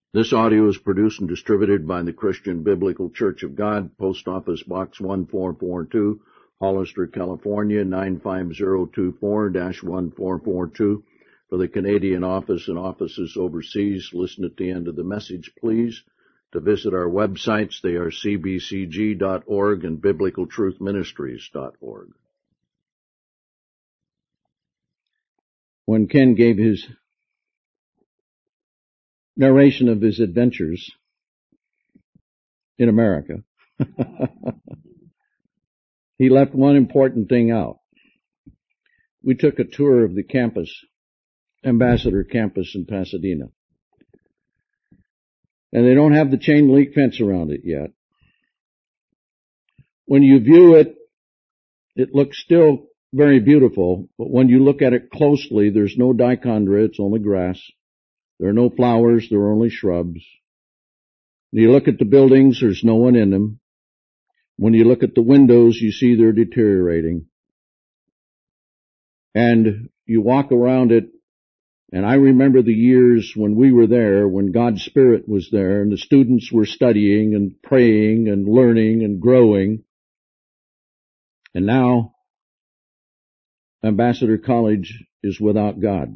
This audio is produced and distributed by the Christian Biblical Church of God, Post Office Box 1442, Hollister, California, 95024-1442. For the Canadian office and offices overseas, listen at the end of the message, please, to visit our websites. They are cbcg.org and biblicaltruthministries.org. When Ken gave his narration of his adventures in America, he left one important thing out. We took a tour of the campus, Ambassador Campus in Pasadena. And they don't have the chain link fence around it yet. When you view it, it looks still very beautiful, but when you look at it closely, there's no dichondra, it's only grass. There are no flowers, there are only shrubs. When you look at the buildings, there's no one in them. When you look at the windows, you see they're deteriorating. And you walk around it, and I remember the years when we were there, when God's Spirit was there, and the students were studying and praying and learning and growing. And now, Ambassador College is without God.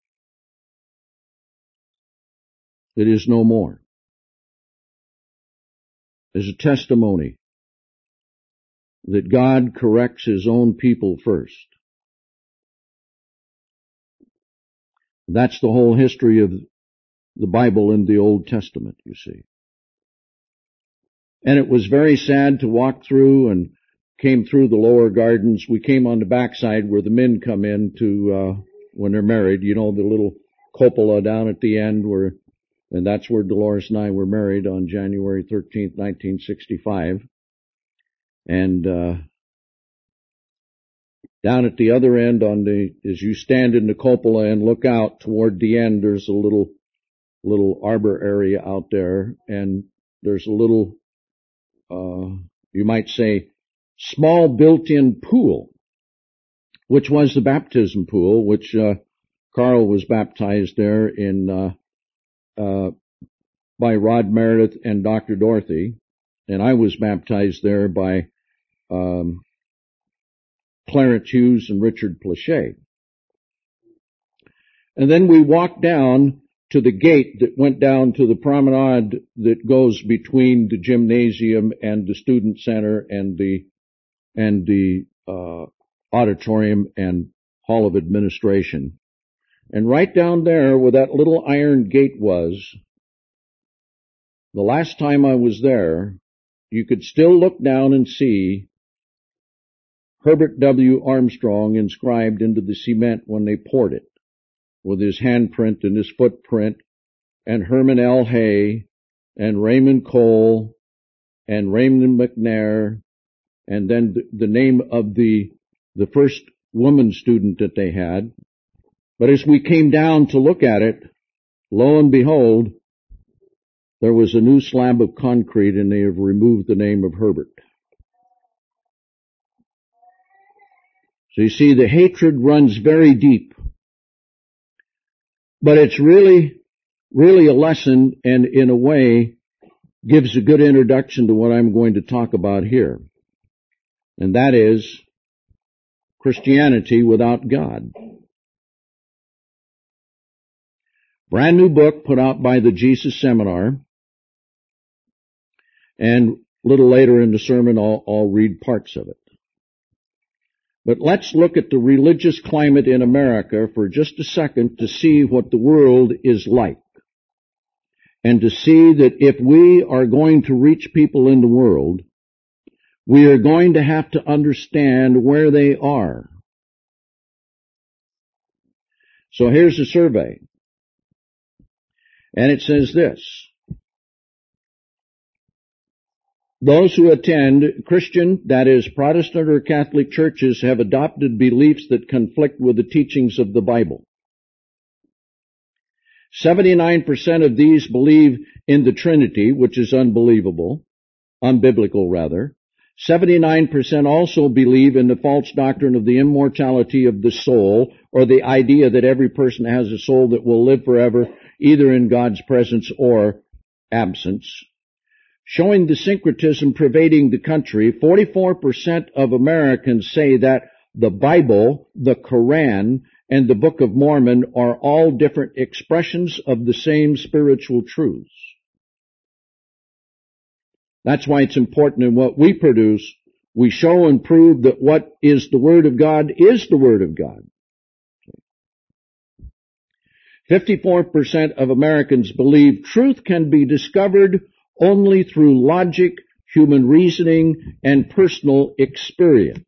It is no more. As a testimony that God corrects His own people first. That's the whole history of the Bible in the Old Testament, you see. And it was very sad to walk through and came through the lower gardens. We came on the backside where the men come in to, when they're married, you know, the little cupola down at the end and that's where Dolores and I were married on January 13th, 1965. And, down at the other end as you stand in the cupola and look out toward the end, there's a little arbor area out there, and there's a little, you might say, small built-in pool, which was the baptism pool, which, Carl was baptized there by Rod Meredith and Dr. Dorothy, and I was baptized there by, Clarence Hughes and Richard Plachet. And then we walked down to the gate that went down to the promenade that goes between the gymnasium and the student center and the auditorium and hall of administration. And right down there where that little iron gate was, the last time I was there, you could still look down and see Herbert W. Armstrong inscribed into the cement when they poured it, with his handprint and his footprint, and Herman L. Hay, and Raymond Cole, and Raymond McNair, and then the name of the first woman student that they had. But as we came down to look at it, lo and behold, there was a new slab of concrete, and they have removed the name of Herbert. So you see, the hatred runs very deep. But it's really a lesson, and in a way gives a good introduction to what I'm going to talk about here. And that is Christianity without God. Brand new book put out by the Jesus Seminar. And a little later in the sermon I'll read parts of it. But let's look at the religious climate in America for just a second to see what the world is like. And to see that if we are going to reach people in the world, we are going to have to understand where they are. So here's a survey. And it says this. Those who attend Christian, that is, Protestant or Catholic churches have adopted beliefs that conflict with the teachings of the Bible. 79% of these believe in the Trinity, which is unbiblical rather. 79% also believe in the false doctrine of the immortality of the soul, or the idea that every person has a soul that will live forever, either in God's presence or absence, showing the syncretism pervading the country. 44% of Americans say that the Bible, the Quran, and the Book of Mormon are all different expressions of the same spiritual truths. That's why it's important in what we produce, we show and prove that what is the Word of God is the Word of God. 54% of Americans believe truth can be discovered only through logic, human reasoning, and personal experience.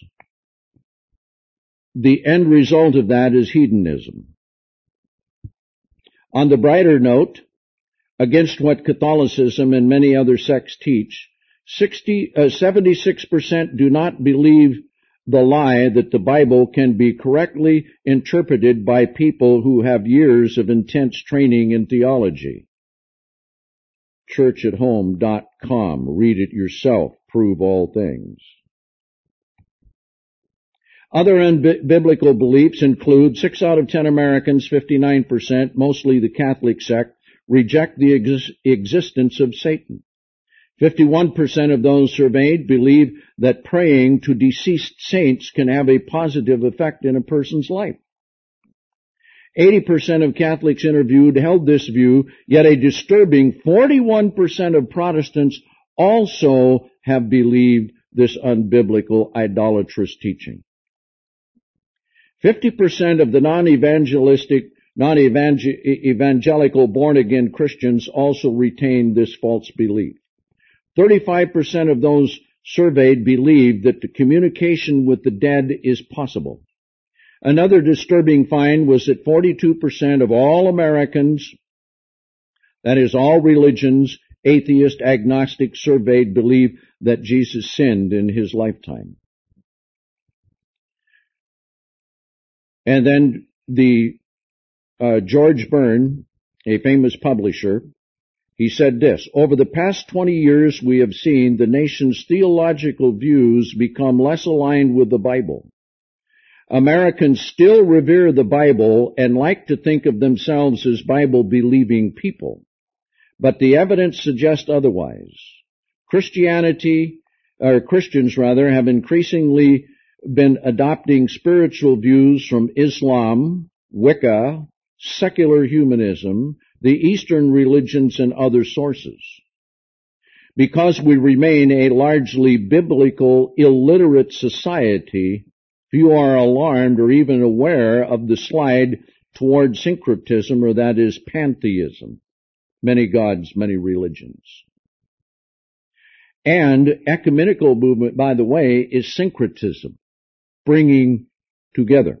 The end result of that is hedonism. On the brighter note, against what Catholicism and many other sects teach, 76% do not believe the lie that the Bible can be correctly interpreted by people who have years of intense training in theology. Churchathome.com. Read it yourself. Prove all things. Other unbiblical beliefs include 6 out of 10 Americans, 59%, mostly the Catholic sect, reject the existence of Satan. 51% of those surveyed believe that praying to deceased saints can have a positive effect in a person's life. 80% of Catholics interviewed held this view, yet a disturbing 41% of Protestants also have believed this unbiblical idolatrous teaching. 50% of the non-evangelical born-again Christians also retain this false belief. 35% of those surveyed believe that the communication with the dead is possible. Another disturbing find was that 42% of all Americans, that is all religions, atheist, agnostic, surveyed, believe that Jesus sinned in his lifetime. And then George Byrne, a famous publisher, he said this: over the past 20 years we have seen the nation's theological views become less aligned with the Bible. Americans still revere the Bible and like to think of themselves as Bible-believing people, but the evidence suggests otherwise. Christians have increasingly been adopting spiritual views from Islam, Wicca, secular humanism, the Eastern religions, and other sources. Because we remain a largely biblical, illiterate society, few are alarmed or even aware of the slide toward syncretism, or that is pantheism. Many gods, many religions. And ecumenical movement, by the way, is syncretism, bringing together.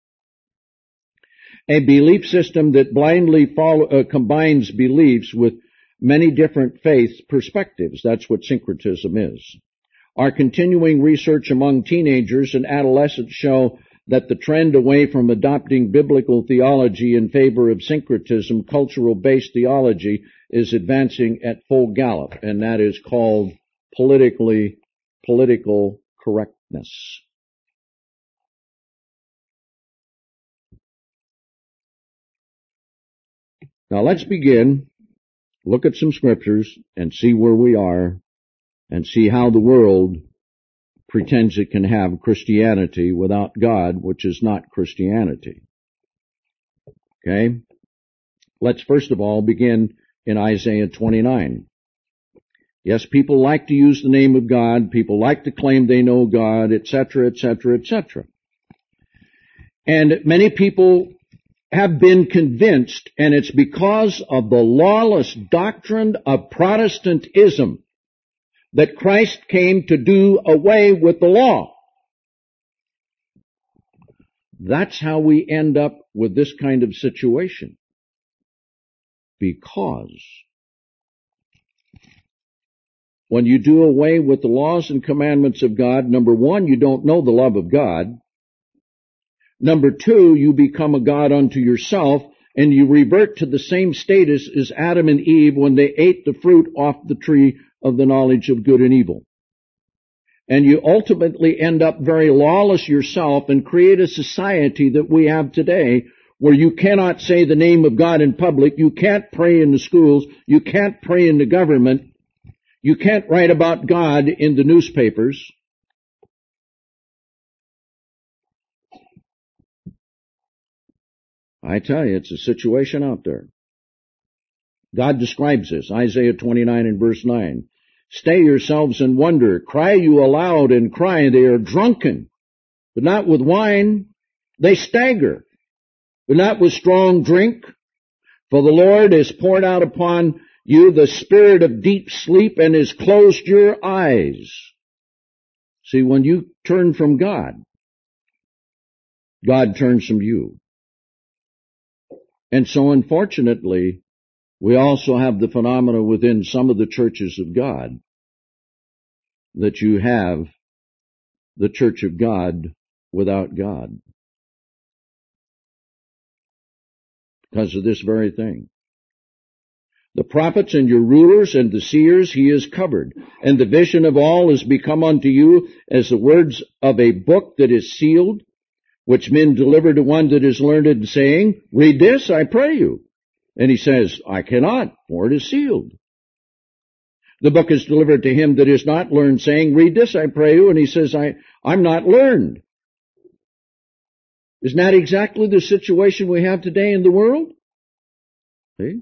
A belief system that blindly combines beliefs with many different faith perspectives. That's what syncretism is. Our continuing research among teenagers and adolescents show that the trend away from adopting biblical theology in favor of syncretism, cultural-based theology, is advancing at full gallop, and that is called political correctness. Now let's begin, look at some scriptures, and see where we are, and see how the world pretends it can have Christianity without God, which is not Christianity. Okay? Let's first of all begin in Isaiah 29. Yes, people like to use the name of God, people like to claim they know God, etc., etc., etc. And many people have been convinced, and it's because of the lawless doctrine of Protestantism, that Christ came to do away with the law. That's how we end up with this kind of situation. Because when you do away with the laws and commandments of God, number one, you don't know the love of God. Number two, you become a god unto yourself, and you revert to the same status as Adam and Eve when they ate the fruit off the tree of the knowledge of good and evil. And you ultimately end up very lawless yourself and create a society that we have today where you cannot say the name of God in public, you can't pray in the schools, you can't pray in the government, you can't write about God in the newspapers. I tell you, it's a situation out there. God describes this, Isaiah 29 and verse 9. Stay yourselves and wonder, cry you aloud and cry, they are drunken, but not with wine, they stagger, but not with strong drink. For the Lord has poured out upon you the spirit of deep sleep and has closed your eyes. See, when you turn from God, God turns from you. And so unfortunately, we also have the phenomena within some of the churches of God that you have the church of God without God because of this very thing. The prophets and your rulers and the seers he has covered, and the vision of all is become unto you as the words of a book that is sealed, which men deliver to one that is learned, saying, read this, I pray you. And he says, I cannot, for it is sealed. The book is delivered to him that is not learned, saying, read this, I pray you. And he says, I'm not learned. Isn't that exactly the situation we have today in the world? See?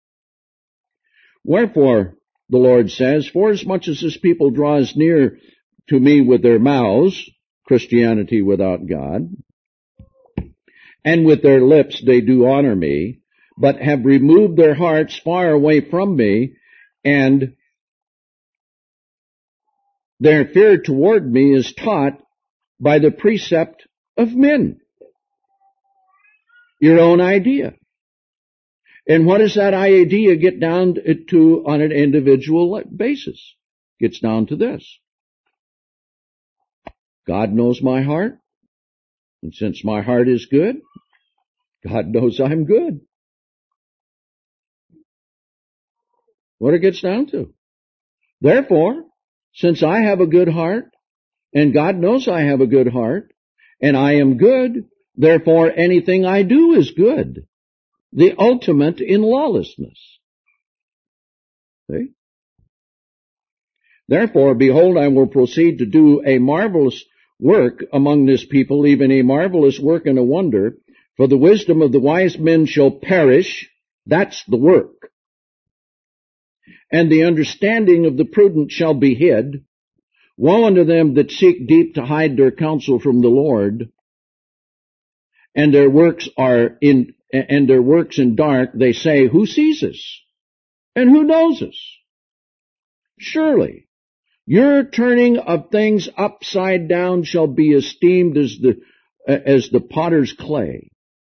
Wherefore, the Lord says, forasmuch as this people draws near to me with their mouths, Christianity without God, and with their lips they do honor me, but have removed their hearts far away from me, and their fear toward me is taught by the precept of men. Your own idea. And what does that idea get down to on an individual basis? Gets down to this. God knows my heart, and since my heart is good, God knows I'm good. What it gets down to. Therefore, since I have a good heart, and God knows I have a good heart, and I am good, therefore anything I do is good. The ultimate in lawlessness. See? Therefore, behold, I will proceed to do a marvelous work among this people, even a marvelous work and a wonder, for the wisdom of the wise men shall perish. That's the work. And the understanding of the prudent shall be hid. Woe unto them that seek deep to hide their counsel from the Lord, and their works in dark, they say, who sees us? And who knows us? Surely, your turning of things upside down shall be esteemed as the potter's clay.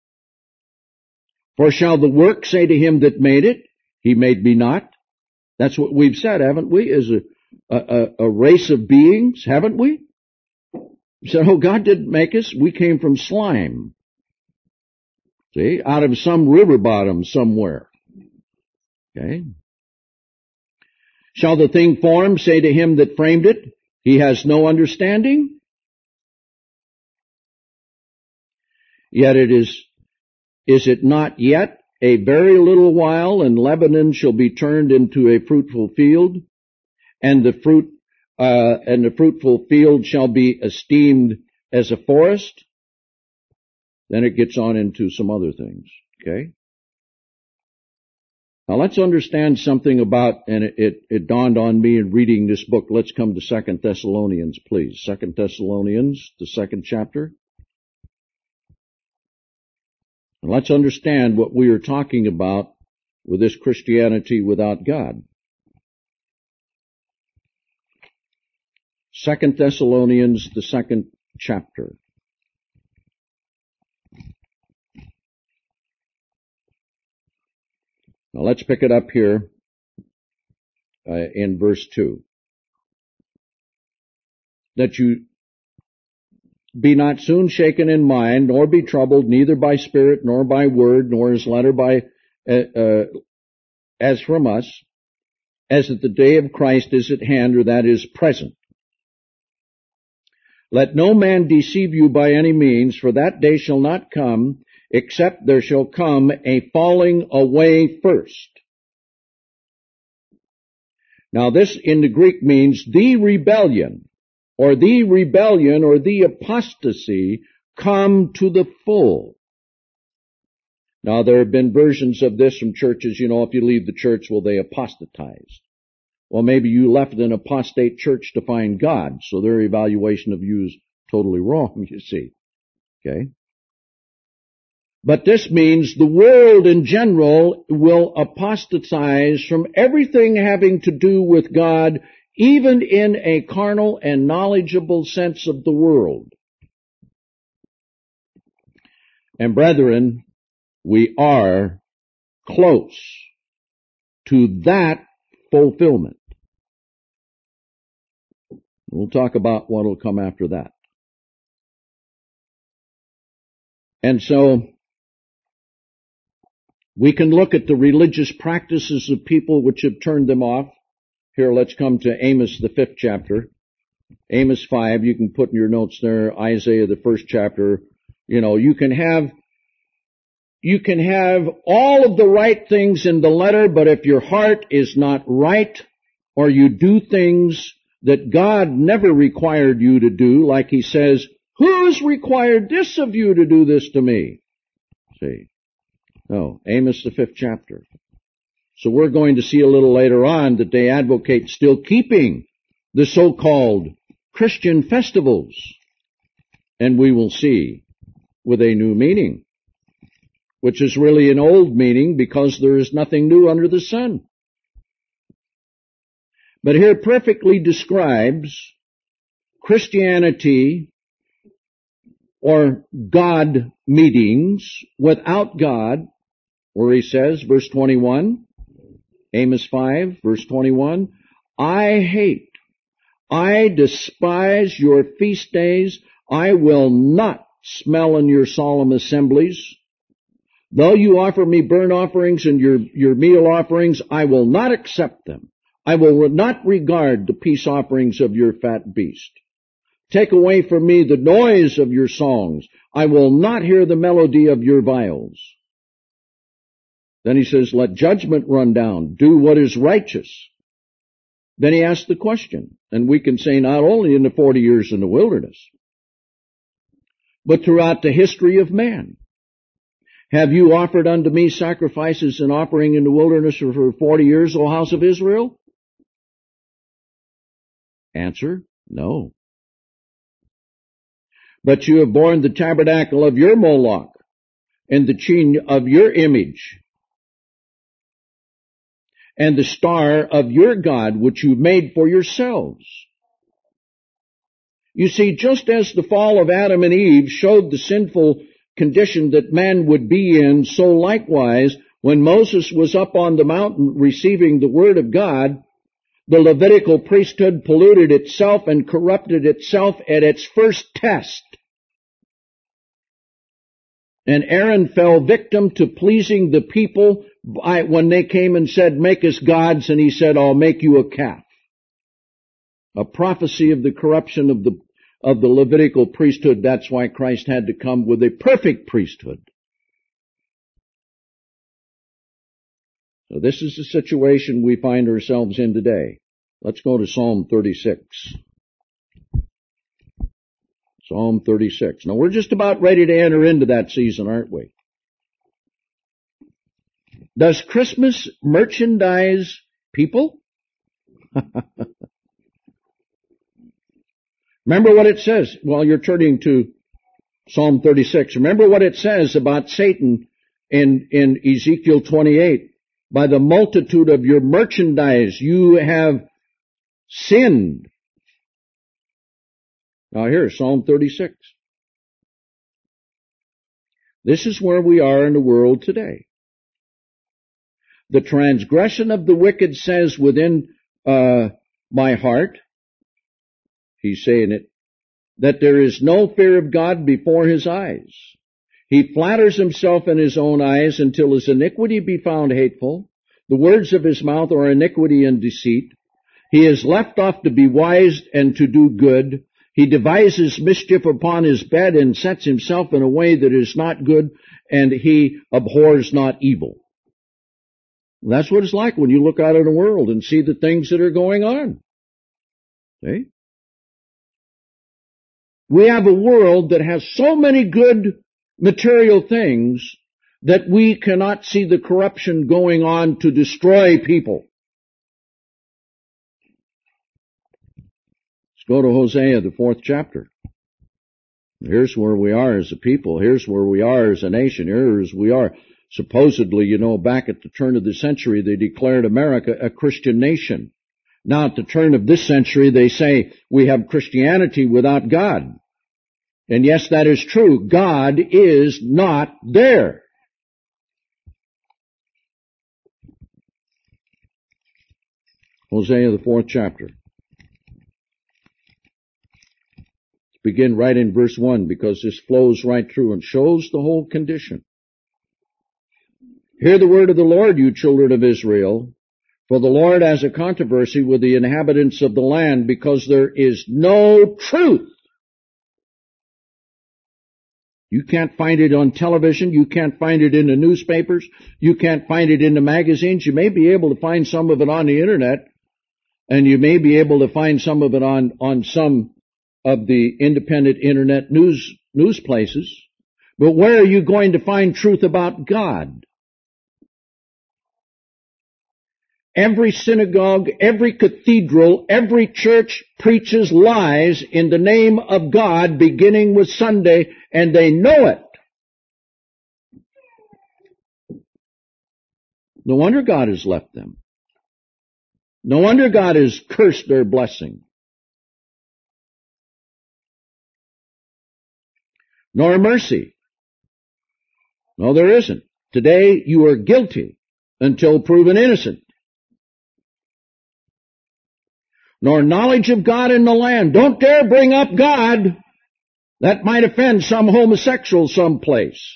For shall the work say to him that made it, he made me not? That's what we've said, haven't we, as a race of beings, haven't we? We said, oh, God didn't make us. We came from slime. See, out of some river bottom somewhere. Okay. Shall the thing formed say to him that framed it, he has no understanding? Yet is it not yet a very little while, and Lebanon shall be turned into a fruitful field, and the fruitful field shall be esteemed as a forest? Then it gets on into some other things. Okay? Now let's understand something about, and it dawned on me in reading this book. Let's come to 2 Thessalonians, please. 2 Thessalonians, the 2nd chapter. And let's understand what we are talking about with this Christianity without God. 2 Thessalonians, the 2nd chapter. Now let's pick it up here in verse 2. That you be not soon shaken in mind, nor be troubled, neither by spirit, nor by word, nor as letter by as from us, as that the day of Christ is at hand, or that is present. Let no man deceive you by any means, for that day shall not come, except there shall come a falling away first. Now this in the Greek means the rebellion or the apostasy come to the full. Now there have been versions of this from churches, if you leave the church, well, they apostatized. Well, maybe you left an apostate church to find God, so their evaluation of you is totally wrong, you see. Okay? But this means the world in general will apostatize from everything having to do with God, even in a carnal and knowledgeable sense of the world. And brethren, we are close to that fulfillment. We'll talk about what will come after that. And so, we can look at the religious practices of people which have turned them off. Here, let's come to Amos, the 5th chapter. Amos 5, you can put in your notes there, Isaiah, the 1st chapter. You can have all of the right things in the letter, but if your heart is not right, or you do things that God never required you to do, like he says, who's required this of you to do this to me? See. No, Amos the 5th chapter. So we're going to see a little later on that they advocate still keeping the so-called Christian festivals. And we will see with a new meaning, which is really an old meaning because there is nothing new under the sun. But here perfectly describes Christianity or God meetings without God, where he says, verse 21, Amos 5, verse 21, I despise your feast days. I will not smell in your solemn assemblies. Though you offer me burnt offerings and your meal offerings, I will not accept them. I will not regard the peace offerings of your fat beast. Take away from me the noise of your songs. I will not hear the melody of your viols. Then he says, let judgment run down. Do what is righteous. Then he asks the question, and we can say not only in the 40 years in the wilderness, but throughout the history of man. Have you offered unto me sacrifices and offering in the wilderness for 40 years, O house of Israel? Answer, no. But you have borne the tabernacle of your Moloch and the chain of your image and the star of your God, which you made for yourselves. You see, just as the fall of Adam and Eve showed the sinful condition that man would be in, so likewise, when Moses was up on the mountain receiving the word of God, the Levitical priesthood polluted itself and corrupted itself at its first test. And Aaron fell victim to pleasing the people when they came and said, make us gods, and he said, I'll make you a calf. A prophecy of the corruption of the Levitical priesthood. That's why Christ had to come with a perfect priesthood. So this is the situation we find ourselves in today. Let's go to Psalm 36. Psalm 36. Now we're just about ready to enter into that season, aren't we? Does Christmas merchandise people? Remember what it says while you're turning to Psalm 36. Remember what it says about Satan in Ezekiel 28. By the multitude of your merchandise you have sinned. Now here, Psalm 36. This is where we are in the world today. The transgression of the wicked says within my heart, he's saying it, that there is no fear of God before his eyes. He flatters himself in his own eyes until his iniquity be found hateful. The words of his mouth are iniquity and deceit. He is left off to be wise and to do good. He devises mischief upon his bed and sets himself in a way that is not good, and he abhors not evil. That's what it's like when you look out in the world and see the things that are going on. See? We have a world that has so many good material things that we cannot see the corruption going on to destroy people. Let's go to Hosea, the 4th chapter. Here's where we are as a people. Here's where we are as a nation. Here's we are. Supposedly, back at the turn of the century, they declared America a Christian nation. Now at the turn of this century, they say we have Christianity without God. And yes, that is true. God is not there. Hosea, the 4th chapter. Let's begin right in verse 1, because this flows right through and shows the whole condition. Hear the word of the Lord, you children of Israel, for the Lord has a controversy with the inhabitants of the land, because there is no truth. You can't find it on television. You can't find it in the newspapers. You can't find it in the magazines. You may be able to find some of it on the internet, and you may be able to find some of it on some of the independent internet news places. But where are you going to find truth about God? Every synagogue, every cathedral, every church preaches lies in the name of God, beginning with Sunday, and they know it. No wonder God has left them. No wonder God has cursed their blessing. Nor mercy. No, there isn't. Today you are guilty until proven innocent. Nor knowledge of God in the land. Don't dare bring up God. That might offend some homosexual someplace.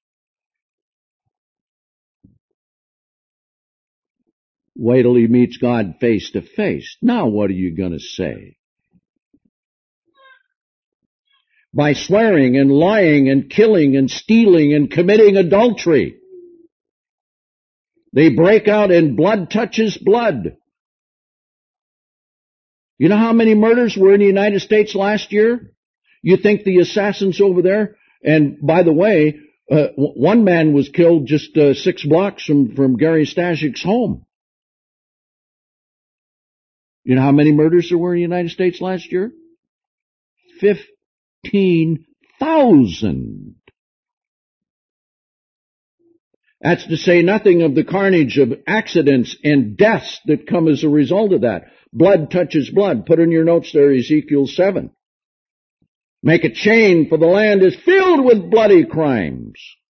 Wait till he meets God face to face. Now what are you going to say? By swearing and lying and killing and stealing and committing adultery. They break out and blood touches blood. You know how many murders were in the United States last year? You think the assassins over there? And by the way, one man was killed just 6 blocks from Gary Stashik's home. You know how many murders there were in the United States last year? 15,000. That's to say nothing of the carnage of accidents and deaths that come as a result of that. Blood touches blood. Put in your notes there, Ezekiel 7. Make a chain, for the land is filled with bloody crimes.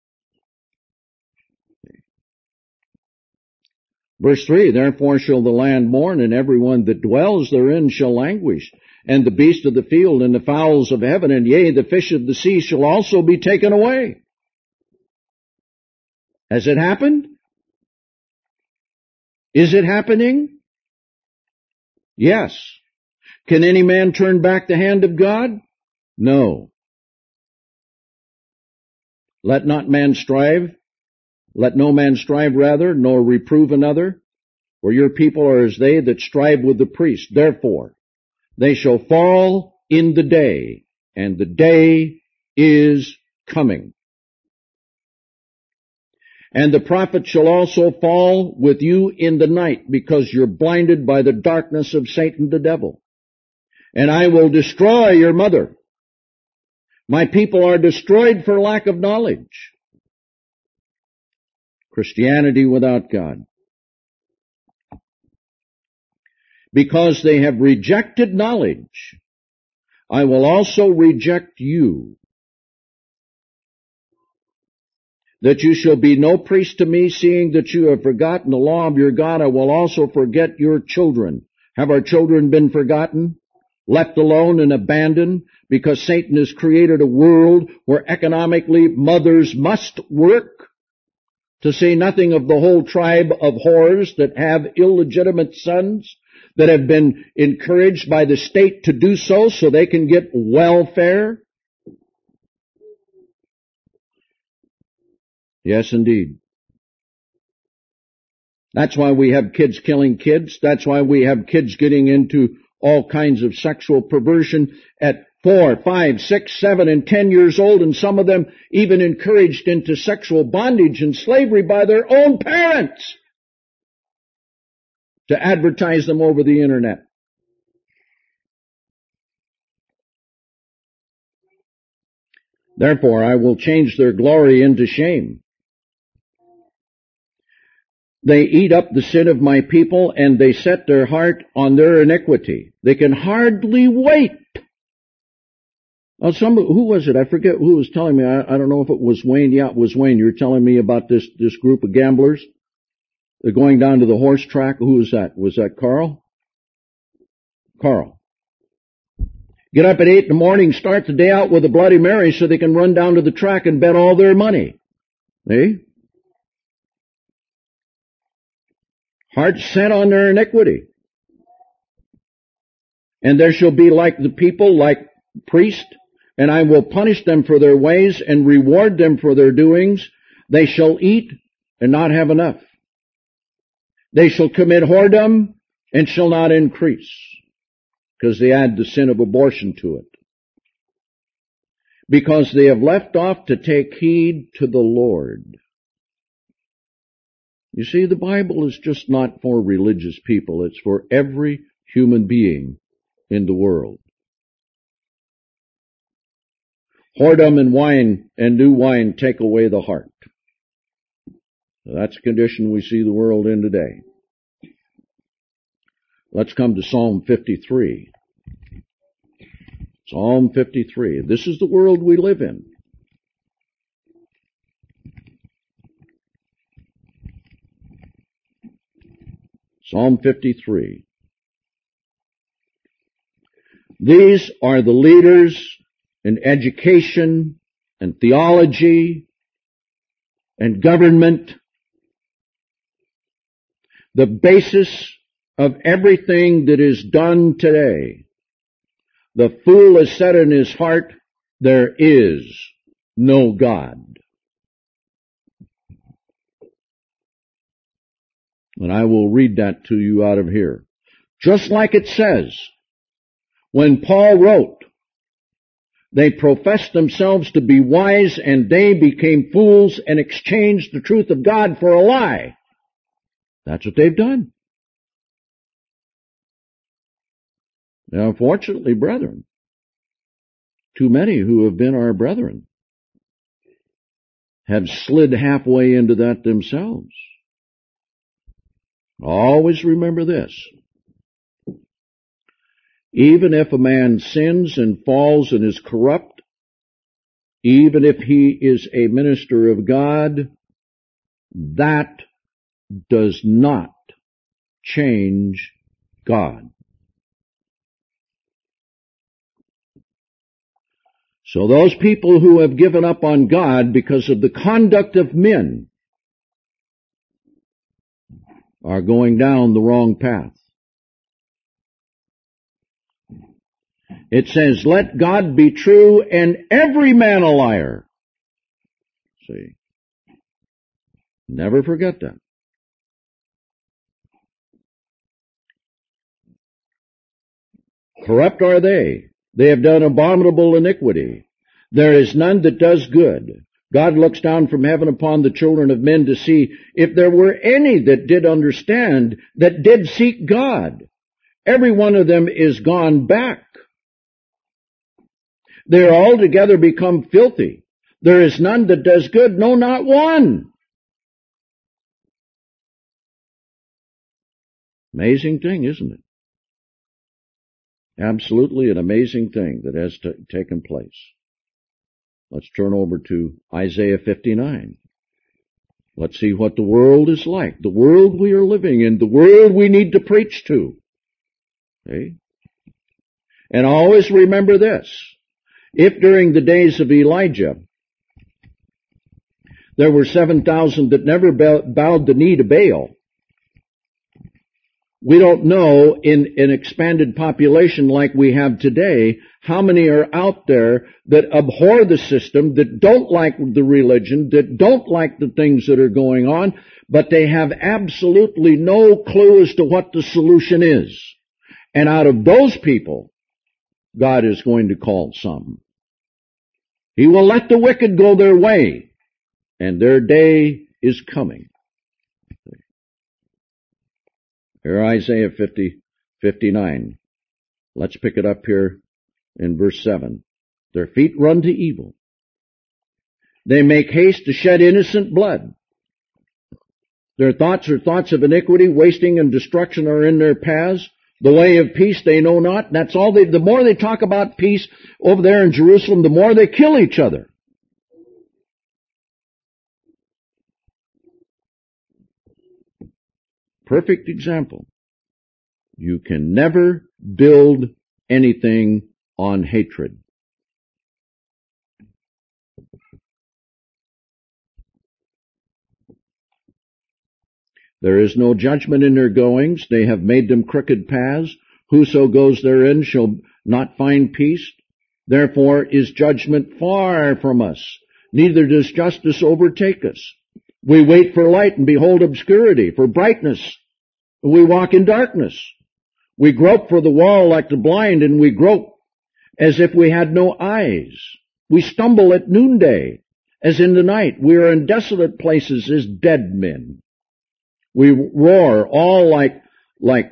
Verse 3, therefore shall the land mourn, and everyone that dwells therein shall languish, and the beast of the field, and the fowls of heaven, and yea, the fish of the sea shall also be taken away. Has it happened? Is it happening? Yes. Can any man turn back the hand of God? No. Let not man strive. Let no man strive rather, nor reprove another. For your people are as they that strive with the priest. Therefore, they shall fall in the day, and the day is coming. And the prophet shall also fall with you in the night, because you're blinded by the darkness of Satan the devil. And I will destroy your mother. My people are destroyed for lack of knowledge. Christianity without God. Because they have rejected knowledge, I will also reject you. That you shall be no priest to me, seeing that you have forgotten the law of your God, I will also forget your children. Have our children been forgotten, left alone and abandoned, because Satan has created a world where economically mothers must work, to say nothing of the whole tribe of whores that have illegitimate sons? that have been encouraged by the state to do so they can get welfare? Yes, indeed. That's why we have kids killing kids. That's why we have kids getting into all kinds of sexual perversion at 4, 5, 6, 7, and 10 years old, and some of them even encouraged into sexual bondage and slavery by their own parents to advertise them over the internet. Therefore, I will change their glory into shame. They eat up the sin of my people, and they set their heart on their iniquity. They can hardly wait. Who was it? I forget who was telling me. I don't know if it was Wayne. Yeah, it was Wayne. You're telling me about this group of gamblers. They're going down to the horse track. Who was that? Was that Carl? Carl. Get up at 8 in the morning, start the day out with a Bloody Mary so they can run down to the track and bet all their money. Eh? Heart set on their iniquity. And there shall be like the people, like priests, and I will punish them for their ways and reward them for their doings. They shall eat and not have enough. They shall commit whoredom and shall not increase, because they add the sin of abortion to it. Because they have left off to take heed to the Lord. You see, the Bible is just not for religious people. It's for every human being in the world. Whoredom and wine and new wine take away the heart. That's the condition we see the world in today. Let's come to Psalm 53. Psalm 53. This is the world we live in. Psalm 53. These are the leaders in education and theology and government. The basis of everything that is done today. The fool has said in his heart, there is no God. And I will read that to you out of here. Just like it says, when Paul wrote, they professed themselves to be wise, and they became fools and exchanged the truth of God for a lie. That's what they've done. Now, unfortunately, brethren, too many who have been our brethren have slid halfway into that themselves. Always remember this. Even if a man sins and falls and is corrupt, even if he is a minister of God, that does not change God. So those people who have given up on God because of the conduct of men are going down the wrong path. It says, let God be true and every man a liar. See? Never forget that. Corrupt are they. They have done abominable iniquity. There is none that does good. God looks down from heaven upon the children of men to see if there were any that did understand, that did seek God. Every one of them is gone back. They are altogether become filthy. There is none that does good, no, not one. Amazing thing, isn't it? Absolutely an amazing thing that has taken place. Let's turn over to Isaiah 59. Let's see what the world is like. The world we are living in, the world we need to preach to. Okay? And always remember this. If during the days of Elijah there were 7,000 that never bowed the knee to Baal, We don't know in an expanded population like we have today how many are out there that abhor the system, that don't like the religion, that don't like the things that are going on, but they have absolutely no clue as to what the solution is. And out of those people, God is going to call some. He will let the wicked go their way, and their day is coming. Here, Isaiah 59. Let's pick it up here in verse 7. Their feet run to evil. They make haste to shed innocent blood. Their thoughts are thoughts of iniquity, wasting and destruction are in their paths. The way of peace they know not. That's all the more they talk about peace over there in Jerusalem, the more they kill each other. Perfect example. You can never build anything on hatred. There is no judgment in their goings. They have made them crooked paths. Whoso goes therein shall not find peace. Therefore is judgment far from us. Neither does justice overtake us. We wait for light and behold obscurity, for brightness. We walk in darkness. We grope for the wall like the blind, and we grope as if we had no eyes. We stumble at noonday, as in the night. We are in desolate places as dead men. We roar all like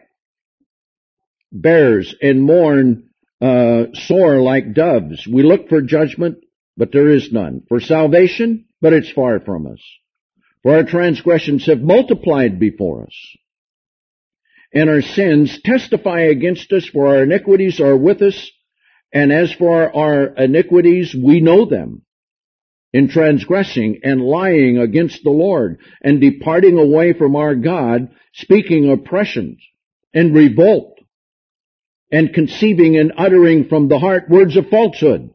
bears and mourn, soar like doves. We look for judgment, but there is none. For salvation, but it's far from us. For our transgressions have multiplied before us, and our sins testify against us, for our iniquities are with us, and as for our iniquities, we know them, in transgressing and lying against the Lord, and departing away from our God, speaking oppressions, and revolt, and conceiving and uttering from the heart words of falsehood.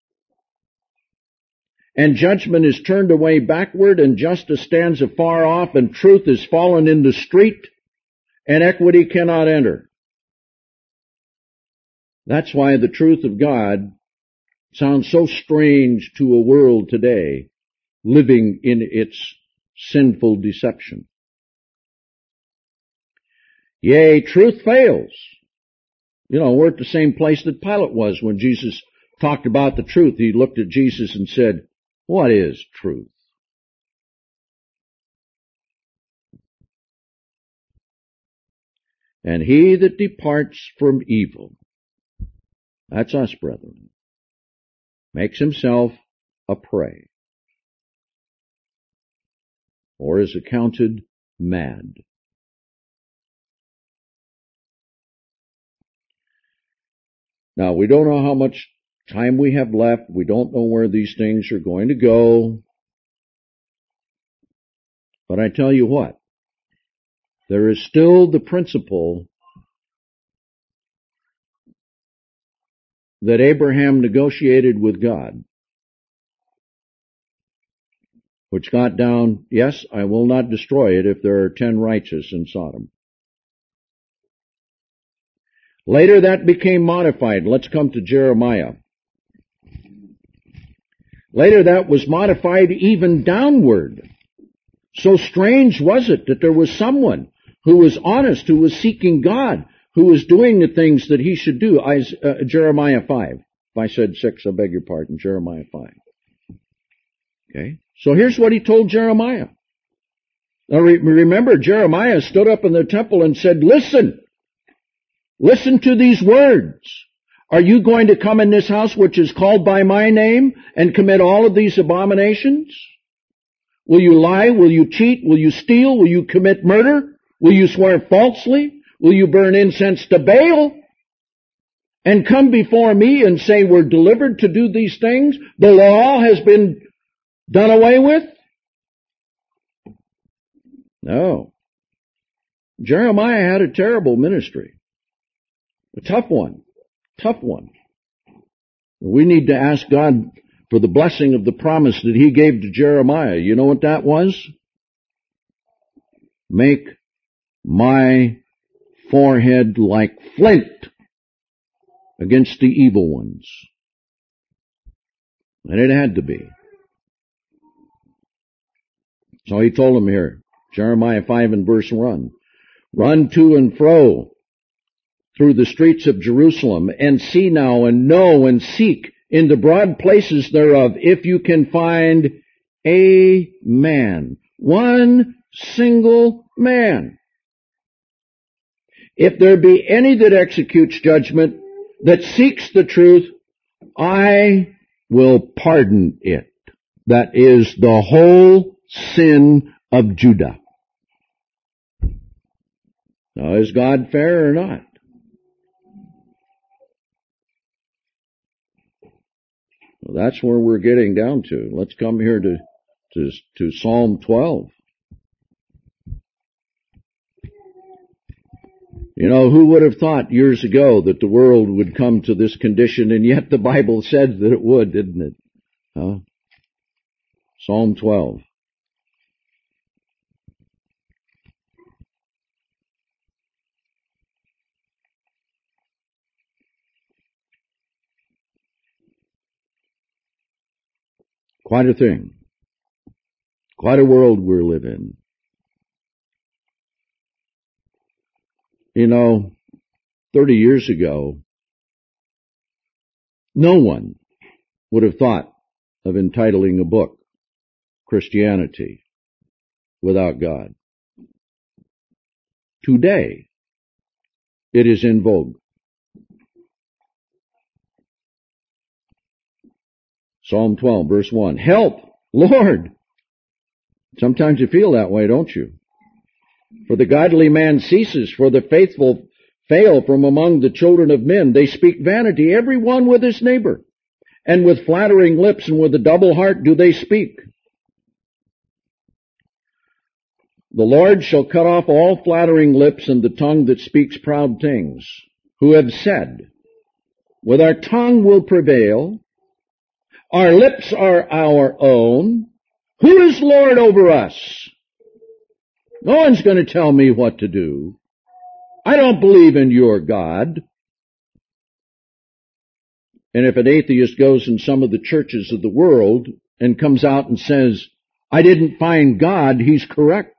And judgment is turned away backward, and justice stands afar off, and truth is fallen in the street, and equity cannot enter. That's why the truth of God sounds so strange to a world today, living in its sinful deception. Yea, truth fails. You know, we're at the same place that Pilate was when Jesus talked about the truth. He looked at Jesus and said, "What is truth?" And he that departs from evil, that's us, brethren, makes himself a prey, or is accounted mad. Now, we don't know how much time we have left. We don't know where these things are going to go. But I tell you what, there is still the principle that Abraham negotiated with God, which got down, yes, I will not destroy it if there are 10 righteous in Sodom. Later that became modified. Let's come to Jeremiah. Later that was modified even downward. So strange was it that there was someone who was honest, who was seeking God, who was doing the things that he should do. Jeremiah 5. If I said 6, I beg your pardon. Jeremiah 5. Okay. So here's what he told Jeremiah. Now remember, Jeremiah stood up in the temple and said, listen to these words. Are you going to come in this house which is called by my name and commit all of these abominations? Will you lie? Will you cheat? Will you steal? Will you commit murder? Will you swear falsely? Will you burn incense to Baal? And come before me and say we're delivered to do these things? The law has been done away with? No. Jeremiah had a terrible ministry. A tough one. Tough one. We need to ask God for the blessing of the promise that he gave to Jeremiah. You know what that was? Make my forehead like flint against the evil ones. And it had to be. So he told them here, Jeremiah 5 and verse 1, run to and fro through the streets of Jerusalem, and see now, and know, and seek in the broad places thereof, if you can find a man, one single man. If there be any that executes judgment, that seeks the truth, I will pardon it. That is the whole sin of Judah. Now, is God fair or not? Well, that's where we're getting down to. Let's come here to Psalm 12. You know, who would have thought years ago that the world would come to this condition, and yet the Bible said that it would, didn't it? Huh? Psalm 12. Quite a thing. Quite a world we live in. You know, 30 years ago, no one would have thought of entitling a book, Christianity Without God. Today, it is in vogue. Psalm 12, verse 1. Help, Lord! Sometimes you feel that way, don't you? For the godly man ceases, for the faithful fail from among the children of men. They speak vanity, every one with his neighbor. And with flattering lips and with a double heart do they speak. The Lord shall cut off all flattering lips and the tongue that speaks proud things, who have said, with our tongue will prevail, our lips are our own. Who is Lord over us? No one's going to tell me what to do. I don't believe in your God. And if an atheist goes in some of the churches of the world and comes out and says, I didn't find God, he's correct.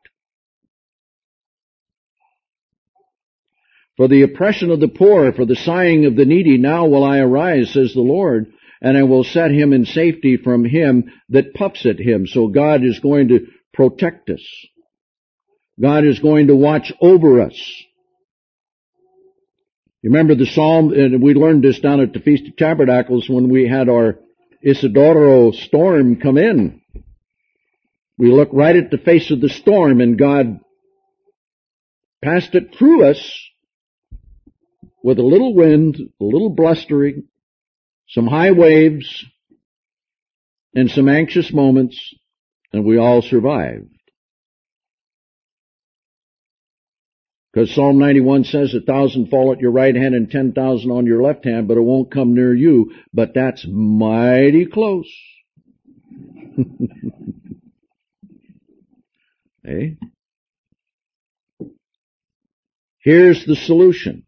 For the oppression of the poor, for the sighing of the needy, now will I arise, says the Lord, and I will set him in safety from him that puffs at him. So God is going to protect us. God is going to watch over us. You remember the psalm, and we learned this down at the Feast of Tabernacles when we had our Isidoro storm come in. We looked right at the face of the storm, and God passed it through us with a little wind, a little blustering, some high waves, and some anxious moments, and we all survived. Because Psalm 91 says 1,000 fall at your right hand and 10,000 on your left hand, but it won't come near you. But that's mighty close. Hey? Here's the solution.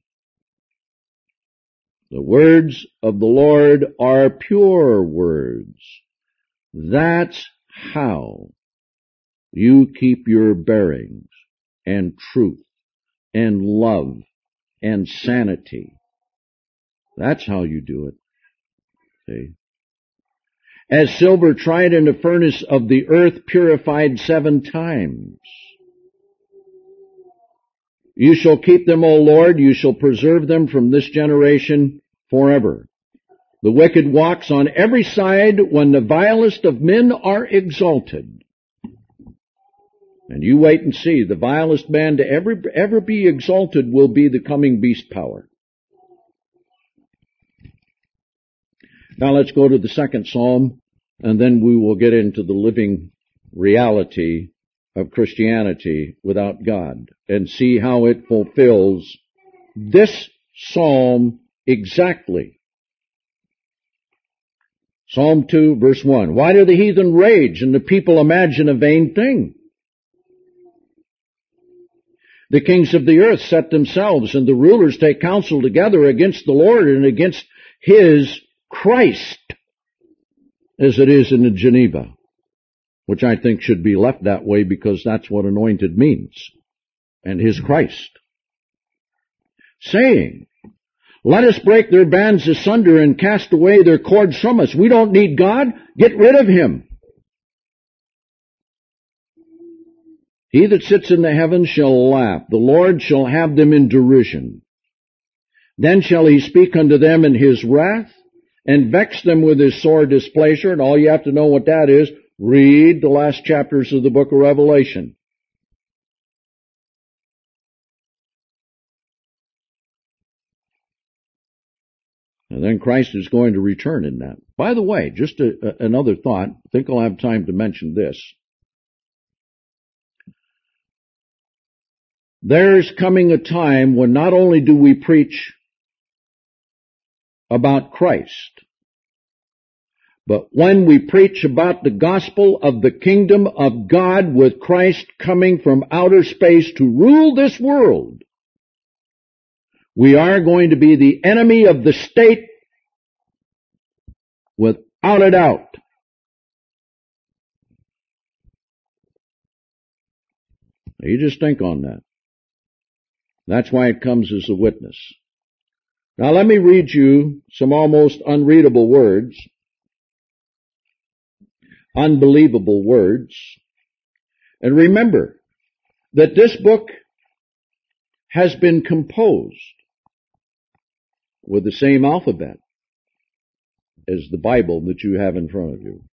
The words of the Lord are pure words. That's how you keep your bearings and truth and love and sanity. That's how you do it. See? As silver tried in the furnace of the earth, purified 7 times. You shall keep them, O Lord, you shall preserve them from this generation forever. The wicked walks on every side when the vilest of men are exalted. And you wait and see, the vilest man to ever be exalted will be the coming beast power. Now let's go to the second psalm, and then we will get into the living reality of Christianity without God, and see how it fulfills this psalm exactly. Psalm 2, verse 1. Why do the heathen rage and the people imagine a vain thing? The kings of the earth set themselves, and the rulers take counsel together against the Lord and against His Christ, as it is in Geneva, which I think should be left that way because that's what anointed means, and His Christ. Saying, let us break their bands asunder and cast away their cords from us. We don't need God. Get rid of Him. He that sits in the heavens shall laugh. The Lord shall have them in derision. Then shall He speak unto them in His wrath and vex them with His sore displeasure. And all you have to know what that is, read the last chapters of the book of Revelation. And then Christ is going to return in that. By the way, just another thought. I think I'll have time to mention this. There's coming a time when not only do we preach about Christ, but when we preach about the gospel of the kingdom of God with Christ coming from outer space to rule this world, we are going to be the enemy of the state without a doubt. You just think on that. That's why it comes as a witness. Now let me read you some almost unreadable words, unbelievable words. And remember that this book has been composed with the same alphabet as the Bible that you have in front of you.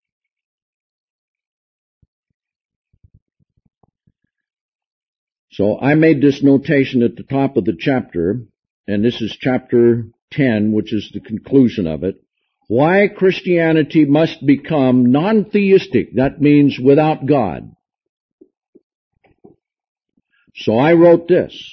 So I made this notation at the top of the chapter, and this is chapter 10, which is the conclusion of it. Why Christianity must become non-theistic. That means without God. So I wrote this.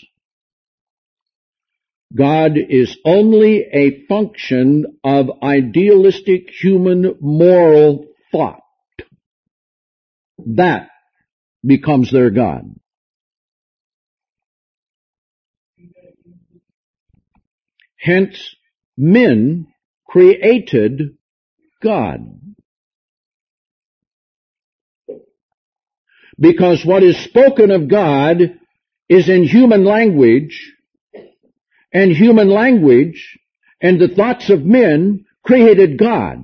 God is only a function of idealistic human moral thought. That becomes their God. Hence, men created God. Because what is spoken of God is in human language, and human language and the thoughts of men created God.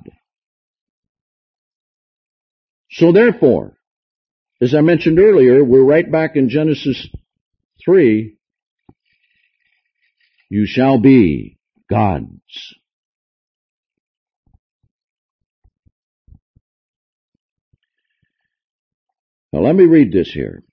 So therefore, as I mentioned earlier, we're right back in Genesis 3, you shall be gods. Now let me read this here.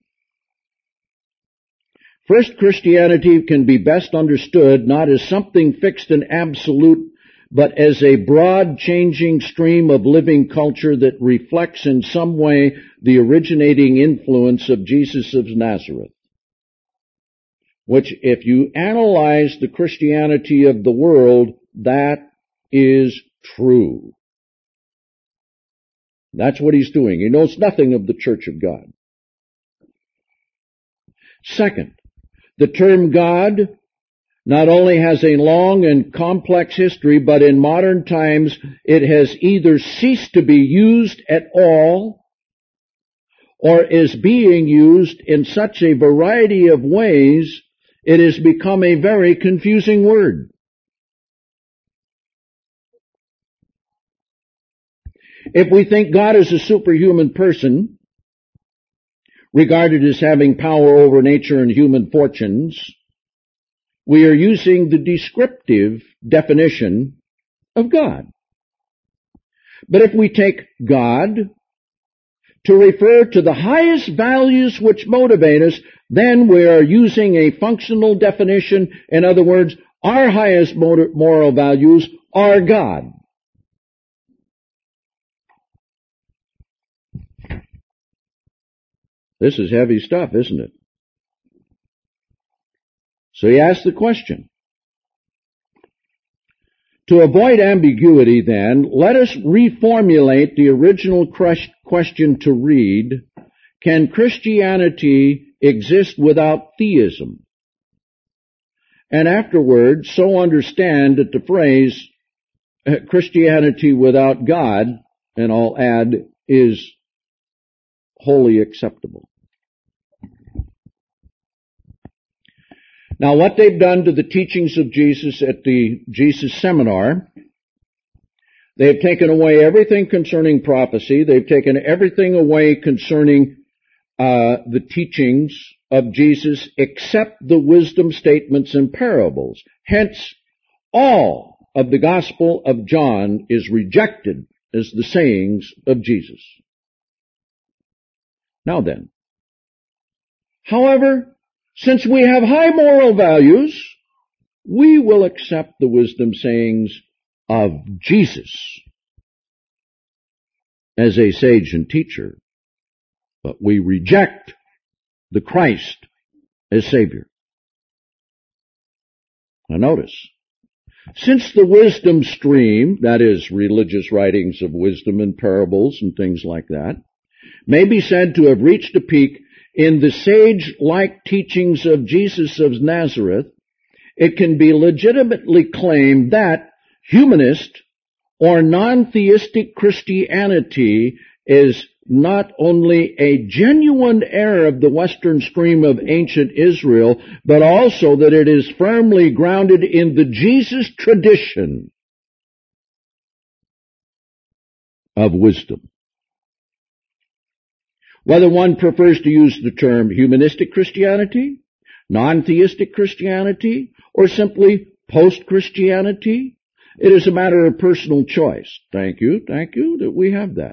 First, Christianity can be best understood not as something fixed and absolute, but as a broad changing stream of living culture that reflects in some way the originating influence of Jesus of Nazareth. Which, if you analyze the Christianity of the world, that is true. That's what he's doing. He knows nothing of the Church of God. Second, the term God not only has a long and complex history, but in modern times it has either ceased to be used at all or is being used in such a variety of ways it has become a very confusing word. If we think God is a superhuman person, regarded as having power over nature and human fortunes, we are using the descriptive definition of God. But if we take God to refer to the highest values which motivate us, then we are using a functional definition. In other words, our highest moral values are God. This is heavy stuff, isn't it? So he asked the question. To avoid ambiguity, then, let us reformulate the original question to read, can Christianity exist without theism. And afterwards, so understand that the phrase Christianity without God, and I'll add, is wholly acceptable. Now, what they've done to the teachings of Jesus at the Jesus Seminar, they've taken away everything concerning prophecy. They've taken everything away concerning the teachings of Jesus except the wisdom statements and parables. Hence, all of the Gospel of John is rejected as the sayings of Jesus. Now then, however, since we have high moral values, we will accept the wisdom sayings of Jesus as a sage and teacher, but we reject the Christ as Savior. Now notice, since the wisdom stream, that is, religious writings of wisdom and parables and things like that, may be said to have reached a peak in the sage-like teachings of Jesus of Nazareth, it can be legitimately claimed that humanist or non-theistic Christianity is not only a genuine heir of the Western stream of ancient Israel, but also that it is firmly grounded in the Jesus tradition of wisdom. Whether one prefers to use the term humanistic Christianity, non-theistic Christianity, or simply post-Christianity, it is a matter of personal choice. Thank you that we have that.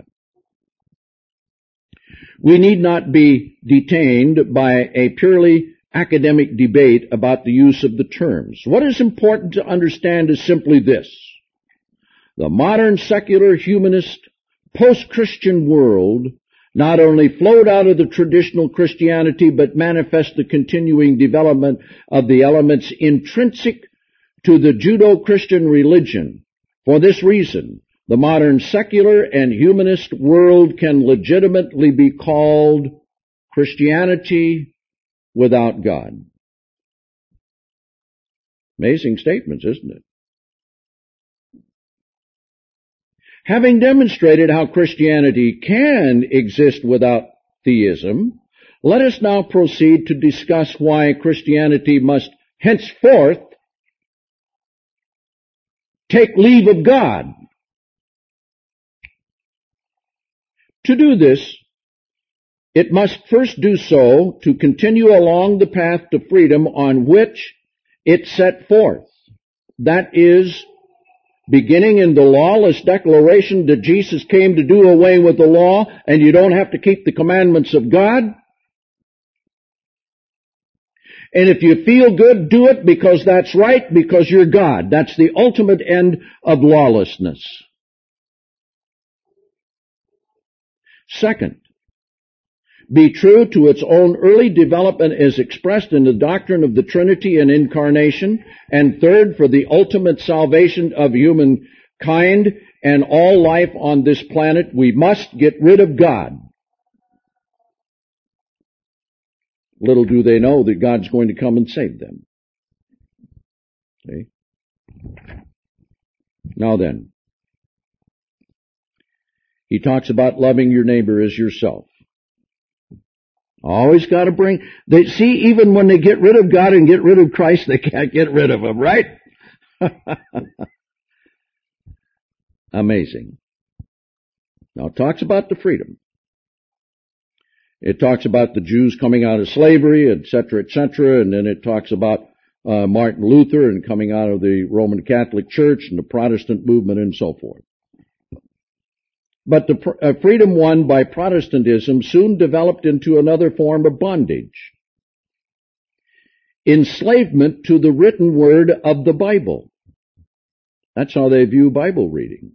We need not be detained by a purely academic debate about the use of the terms. What is important to understand is simply this. The modern secular humanist post-Christian world not only flowed out of the traditional Christianity, but manifest the continuing development of the elements intrinsic to the Judeo-Christian religion. For this reason, the modern secular and humanist world can legitimately be called Christianity without God. Amazing statements, isn't it? Having demonstrated how Christianity can exist without theism, let us now proceed to discuss why Christianity must henceforth take leave of God. To do this, it must first do so to continue along the path to freedom on which it set forth. That is, beginning in the lawless declaration that Jesus came to do away with the law and you don't have to keep the commandments of God. And if you feel good, do it because that's right, because you're God. That's the ultimate end of lawlessness. Second, be true to its own early development as expressed in the doctrine of the Trinity and Incarnation. And third, for the ultimate salvation of humankind and all life on this planet, we must get rid of God. Little do they know that God's going to come and save them. See? Now then, he talks about loving your neighbor as yourself. Always got to see, even when they get rid of God and get rid of Christ, they can't get rid of him, right? Amazing. Now it talks about the freedom. It talks about the Jews coming out of slavery, etc., and then it talks about Martin Luther and coming out of the Roman Catholic Church and the Protestant movement and so forth. But the freedom won by Protestantism soon developed into another form of bondage. Enslavement to the written word of the Bible. That's how they view Bible reading.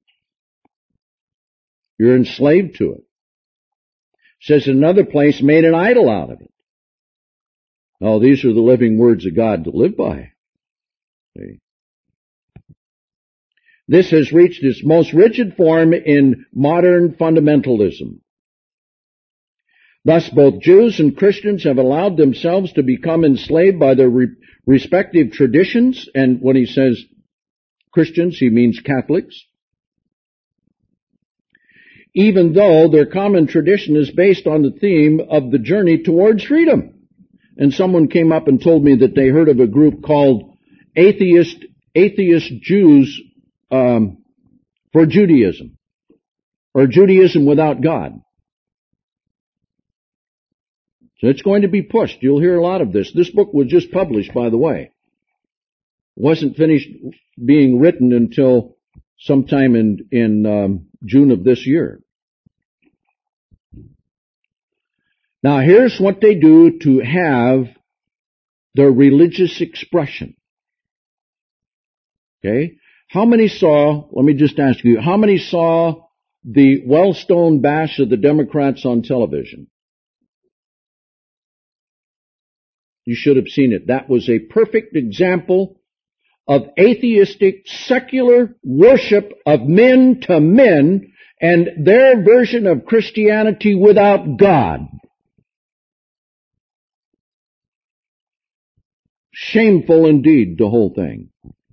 You're enslaved to it. It says in another place, made an idol out of it. Oh, these are the living words of God to live by. See? This has reached its most rigid form in modern fundamentalism. Thus, both Jews and Christians have allowed themselves to become enslaved by their respective traditions, and when he says Christians, he means Catholics, even though their common tradition is based on the theme of the journey towards freedom. And someone came up and told me that they heard of a group called Atheist Jews for Judaism, or Judaism without God. So it's going to be pushed. You'll hear a lot of this. This book was just published, by the way. It wasn't finished being written until sometime in June of this year. Now here's what they do to have their religious expression. Okay? Let me just ask you, how many saw the Wellstone bash of the Democrats on television? You should have seen it. That was a perfect example of atheistic, secular worship of men to men and their version of Christianity without God. Shameful indeed, the whole thing.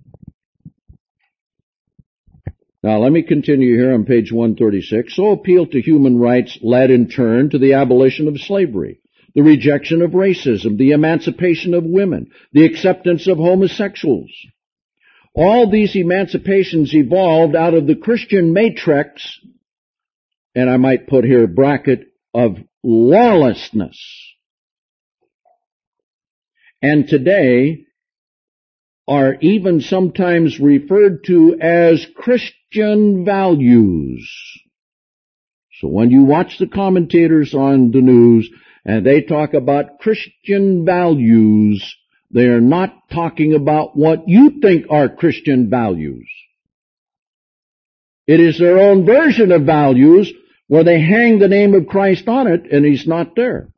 Now let me continue here on page 136. So appeal to human rights led in turn to the abolition of slavery, the rejection of racism, the emancipation of women, the acceptance of homosexuals. All these emancipations evolved out of the Christian matrix, and I might put here bracket, of lawlessness. And today are even sometimes referred to as Christian values. So when you watch the commentators on the news and they talk about Christian values, they are not talking about what you think are Christian values. It is their own version of values where they hang the name of Christ on it and He's not there.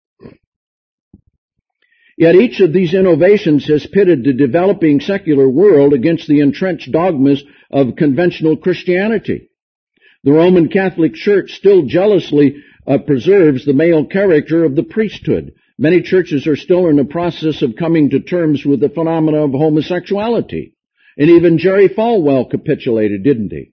Yet each of these innovations has pitted the developing secular world against the entrenched dogmas of conventional Christianity. The Roman Catholic Church still jealously preserves the male character of the priesthood. Many churches are still in the process of coming to terms with the phenomena of homosexuality. And even Jerry Falwell capitulated, didn't he?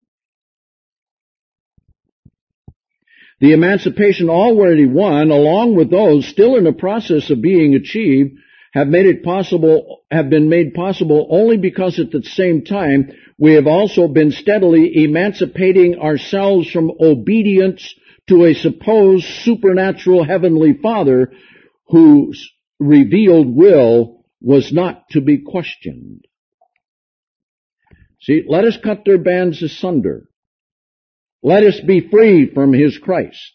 The emancipation already won, along with those still in the process of being achieved, have been made possible only because at the same time we have also been steadily emancipating ourselves from obedience to a supposed supernatural heavenly Father whose revealed will was not to be questioned. See, let us cut their bands asunder. Let us be free from His Christ.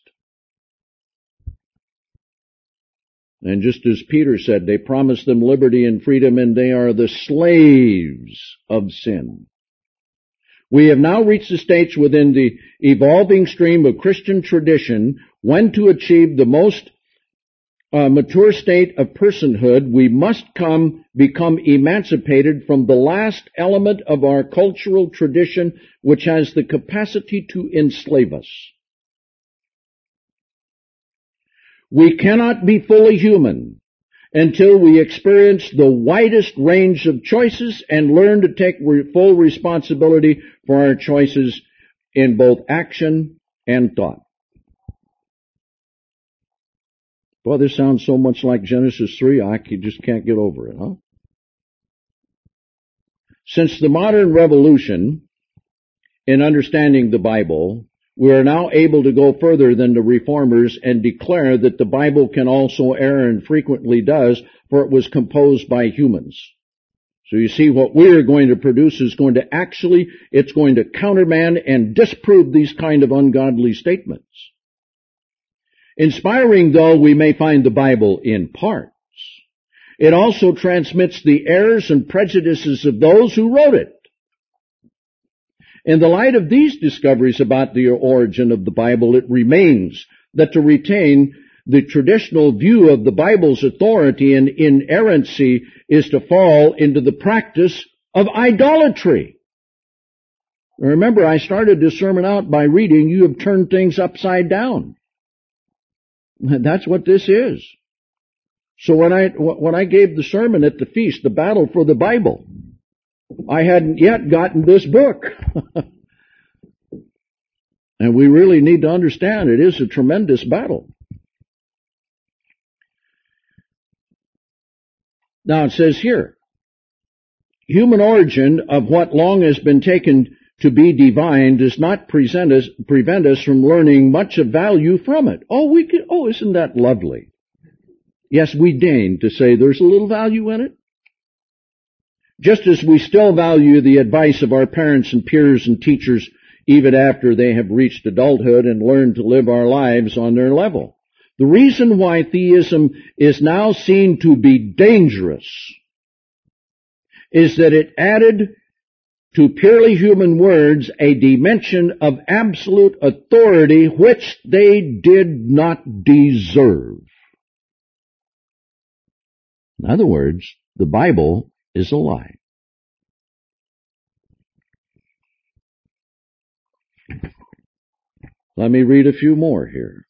And just as Peter said, they promised them liberty and freedom, and they are the slaves of sin. We have now reached the stage within the evolving stream of Christian tradition when to achieve the most mature state of personhood, we must become emancipated from the last element of our cultural tradition, which has the capacity to enslave us. We cannot be fully human until we experience the widest range of choices and learn to take full responsibility for our choices in both action and thought. Boy, this sounds so much like Genesis 3, I just can't get over it, huh? Since the modern revolution in understanding the Bible, we are now able to go further than the reformers and declare that the Bible can also err, and frequently does, for it was composed by humans. So you see, what we're going to produce is going to countermand and disprove these kind of ungodly statements. Inspiring though we may find the Bible in parts, it also transmits the errors and prejudices of those who wrote it. In the light of these discoveries about the origin of the Bible, it remains that to retain the traditional view of the Bible's authority and inerrancy is to fall into the practice of idolatry. Remember, I started this sermon out by reading, you have turned things upside down. That's what this is. So when I gave the sermon at the feast, the battle for the Bible, I hadn't yet gotten this book. And we really need to understand it is a tremendous battle. Now it says here, human origin of what long has been taken to be divine does not prevent us from learning much of value from it. Oh, isn't that lovely? Yes, we deign to say there's a little value in it. Just as we still value the advice of our parents and peers and teachers even after they have reached adulthood and learned to live our lives on their level. The reason why theism is now seen to be dangerous is that it added to purely human words a dimension of absolute authority which they did not deserve. In other words, the Bible is a lie. Let me read a few more here.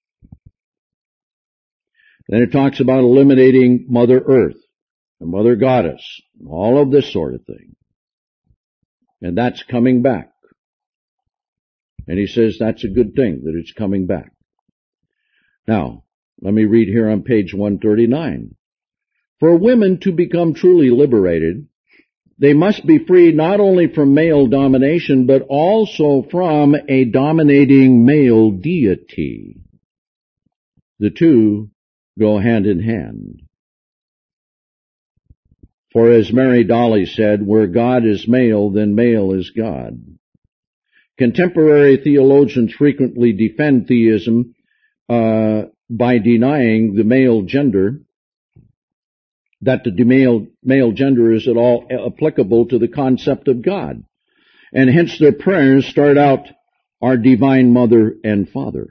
Then it talks about eliminating Mother Earth and Mother Goddess, and all of this sort of thing. And that's coming back. And he says that's a good thing, that it's coming back. Now, let me read here on page 139. For women to become truly liberated, they must be freed not only from male domination, but also from a dominating male deity. The two go hand in hand. For as Mary Dolly said, where God is male, then male is God. Contemporary theologians frequently defend theism by denying the male gender, that the male gender is at all applicable to the concept of God. And hence their prayers start out, our divine mother and father.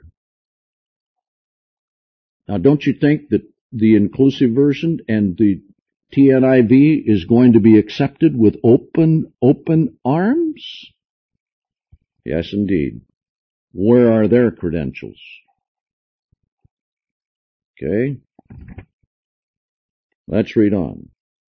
Now don't you think that the inclusive version and the TNIV is going to be accepted with open arms? Yes, indeed. Where are their credentials? Okay. Let's read on.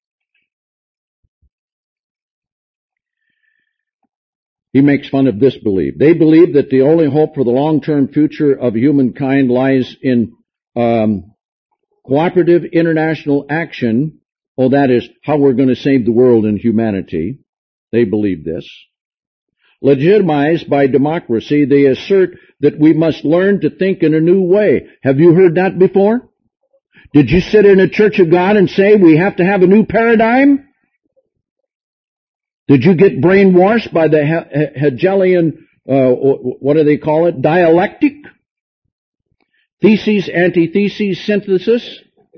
He makes fun of this belief. They believe that the only hope for the long-term future of humankind lies in cooperative international action. Oh, that is how we're going to save the world and humanity. They believe this. Legitimized by democracy, they assert that we must learn to think in a new way. Have you heard that before? Did you sit in a church of God and say we have to have a new paradigm? Did you get brainwashed by the Hegelian, what do they call it, dialectic? Theses, antitheses, synthesis?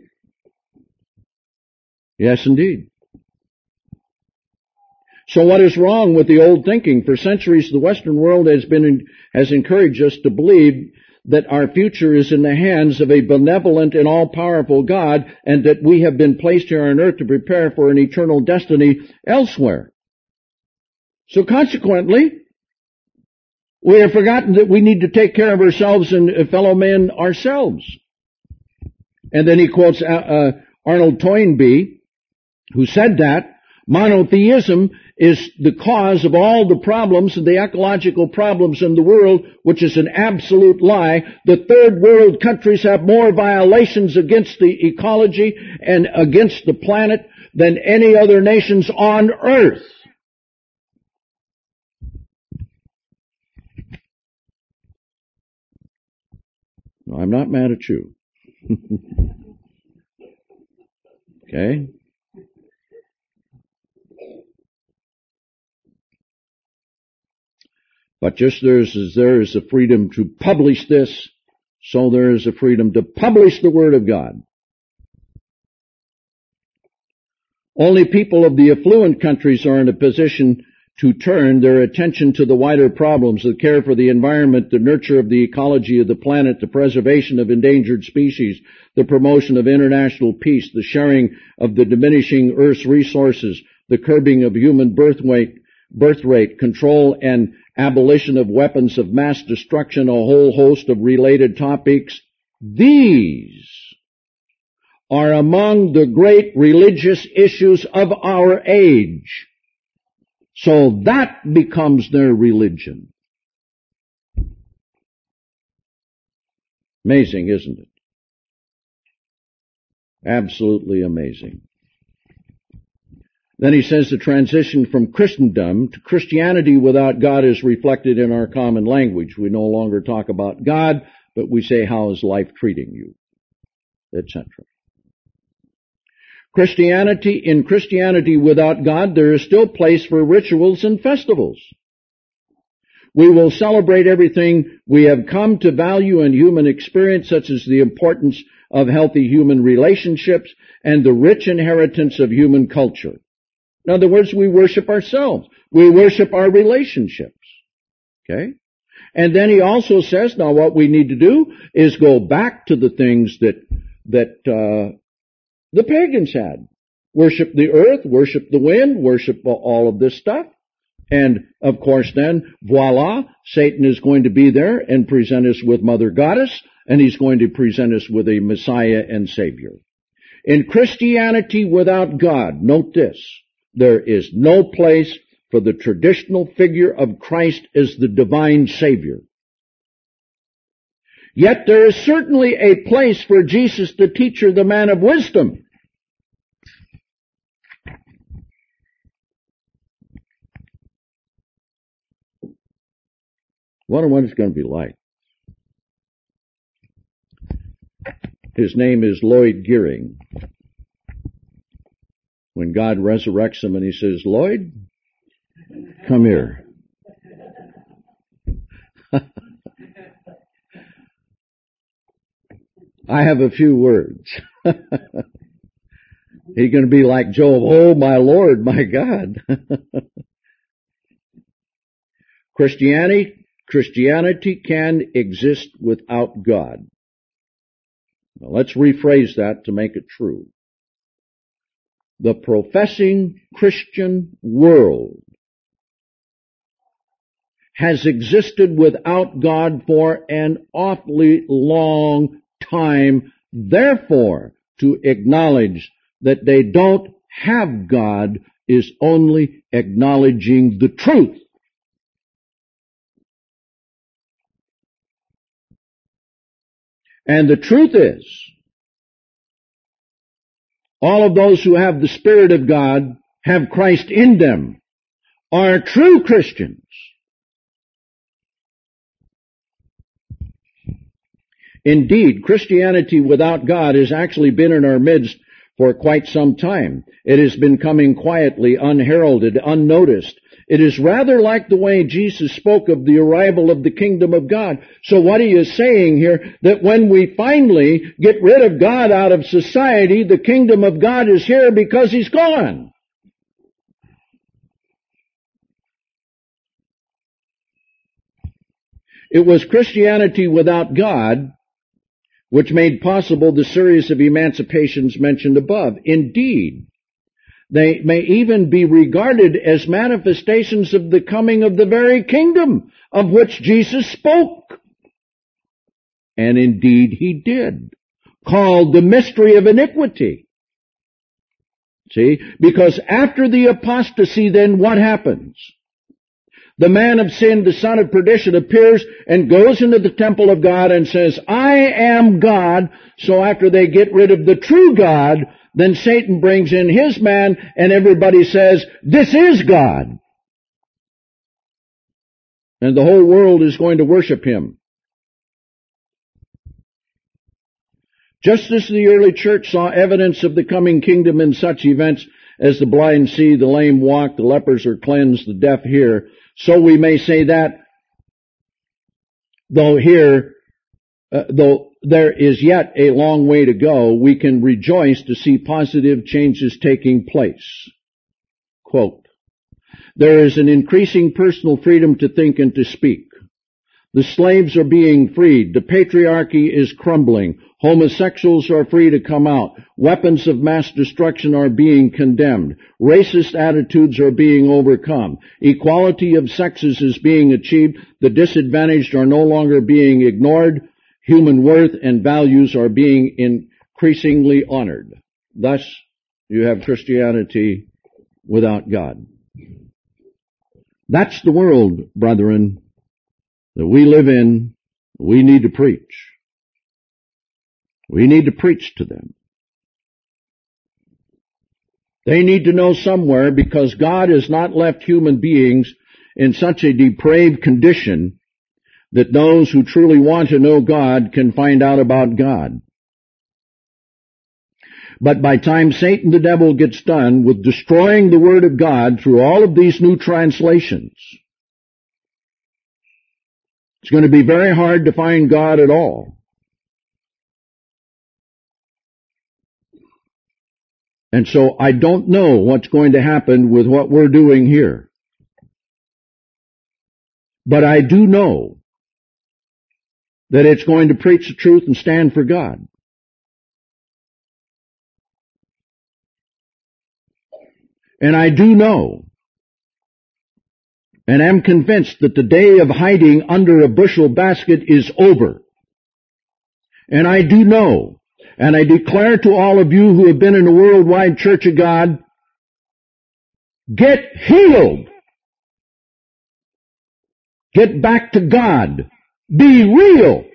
Yes, indeed. So what is wrong with the old thinking? For centuries, the Western world has encouraged us to believe that our future is in the hands of a benevolent and all-powerful God, and that we have been placed here on earth to prepare for an eternal destiny elsewhere. So consequently, we have forgotten that we need to take care of ourselves and fellow men ourselves. And then he quotes Arnold Toynbee, who said that monotheism is the cause of all the problems and the ecological problems in the world, which is an absolute lie. The third world countries have more violations against the ecology and against the planet than any other nations on earth. No, I'm not mad at you. Okay? But just as there is a freedom to publish this, so there is a freedom to publish the Word of God. Only people of the affluent countries are in a position to turn their attention to the wider problems, the care for the environment, the nurture of the ecology of the planet, the preservation of endangered species, the promotion of international peace, the sharing of the diminishing Earth's resources, the curbing of human birth rate, control and abolition of weapons of mass destruction, a whole host of related topics These are among the great religious issues of our age. So that becomes their religion. Amazing, isn't it? Absolutely amazing. Then he says the transition from Christendom to Christianity without God is reflected in our common language. We no longer talk about God, but we say, how is life treating you? Etc. In Christianity without God, there is still place for rituals and festivals. We will celebrate everything we have come to value in human experience, such as the importance of healthy human relationships and the rich inheritance of human culture. In other words, we worship ourselves. We worship our relationships. Okay? And then he also says, now what we need to do is go back to the things that the pagans had. Worship the earth, worship the wind, worship all of this stuff. And, of course, then, voila, Satan is going to be there and present us with Mother Goddess, and he's going to present us with a Messiah and Savior. In Christianity without God, note this, there is no place for the traditional figure of Christ as the divine Savior. Yet there is certainly a place for Jesus the teacher, the man of wisdom. Wonder what it's going to be like. His name is Lloyd Gearing. When God resurrects him and he says, Lloyd, come here. I have a few words. He's going to be like Job, oh my Lord, my God. Christianity can exist without God. Now let's rephrase that to make it true. The professing Christian world has existed without God for an awfully long time. Therefore, to acknowledge that they don't have God is only acknowledging the truth. And the truth is, all of those who have the Spirit of God, have Christ in them, are true Christians. Indeed, Christianity without God has actually been in our midst for quite some time. It has been coming quietly, unheralded, unnoticed. It is rather like the way Jesus spoke of the arrival of the kingdom of God. So what he is saying here, that when we finally get rid of God out of society, the kingdom of God is here because he's gone. It was Christianity without God which made possible the series of emancipations mentioned above. Indeed, they may even be regarded as manifestations of the coming of the very kingdom of which Jesus spoke. And indeed he did, called the mystery of iniquity. See, because after the apostasy, then what happens? The man of sin, the son of perdition, appears and goes into the temple of God and says, I am God. So after they get rid of the true God, then Satan brings in his man and everybody says, this is God. And the whole world is going to worship him. Just as the early church saw evidence of the coming kingdom in such events as the blind see, the lame walk, the lepers are cleansed, the deaf hear, so we may say that, though there is yet a long way to go, we can rejoice to see positive changes taking place. Quote, there is an increasing personal freedom to think and to speak. The slaves are being freed. The patriarchy is crumbling. Homosexuals are free to come out. Weapons of mass destruction are being condemned. Racist attitudes are being overcome. Equality of sexes is being achieved. The disadvantaged are no longer being ignored. human worth and values are being increasingly honored. Thus, you have Christianity without God. That's the world, brethren, that we live in. We need to preach. We need to preach to them. They need to know somewhere, because God has not left human beings in such a depraved condition that those who truly want to know God can find out about God. But by the time Satan the devil gets done with destroying the Word of God through all of these new translations, it's going to be very hard to find God at all. And so I don't know what's going to happen with what we're doing here. But I do know that it's going to preach the truth and stand for God. And I do know, and am convinced, that the day of hiding under a bushel basket is over. And I do know, and I declare to all of you who have been in the worldwide Church of God, get healed. Get back to God. Be real.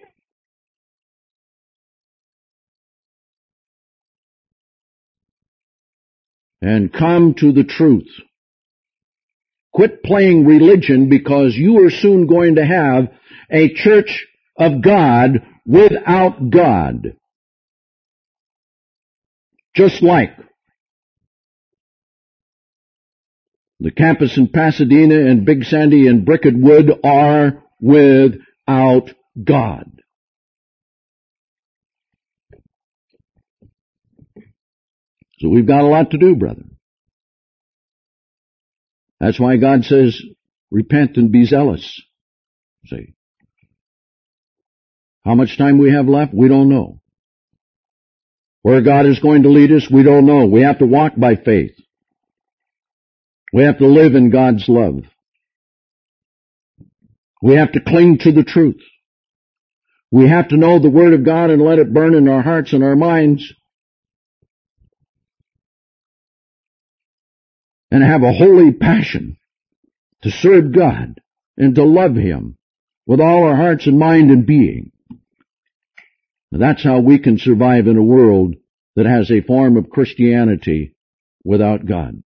And come to the truth. Quit playing religion, because you are soon going to have a church of God without God. Just like the campus in Pasadena and Big Sandy and Bricket Wood are without God. So we've got a lot to do, brethren. That's why God says, repent and be zealous. See? How much time we have left, we don't know. Where God is going to lead us, we don't know. We have to walk by faith. We have to live in God's love. We have to cling to the truth. We have to know the Word of God and let it burn in our hearts and our minds. And have a holy passion to serve God and to love Him with all our hearts and mind and being. And that's how we can survive in a world that has a form of Christianity without God.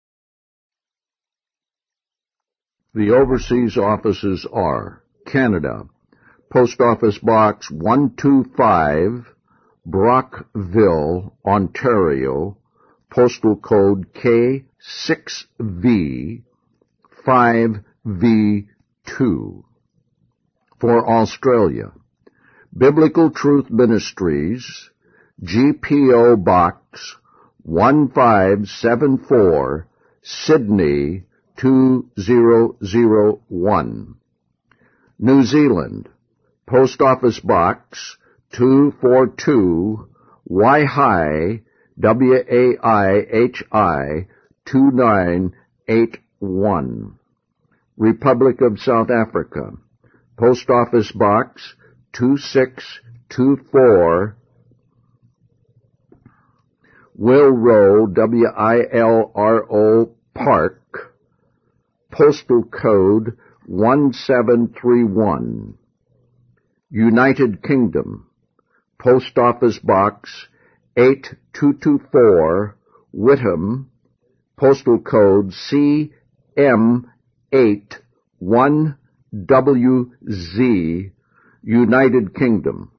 The overseas offices are Canada, Post Office Box 125, Brockville, Ontario, postal code K6V 5V2. For Australia, Biblical Truth Ministries, GPO Box 1574, Sydney 2001. New Zealand, Post Office Box 242, Waihi, WAIHI 2981. Republic of South Africa, Post Office Box 2624, Wilro, WILRO Park, postal code 1731. United Kingdom, Post Office Box 8224, Whitham, postal code CM81WZ, United Kingdom.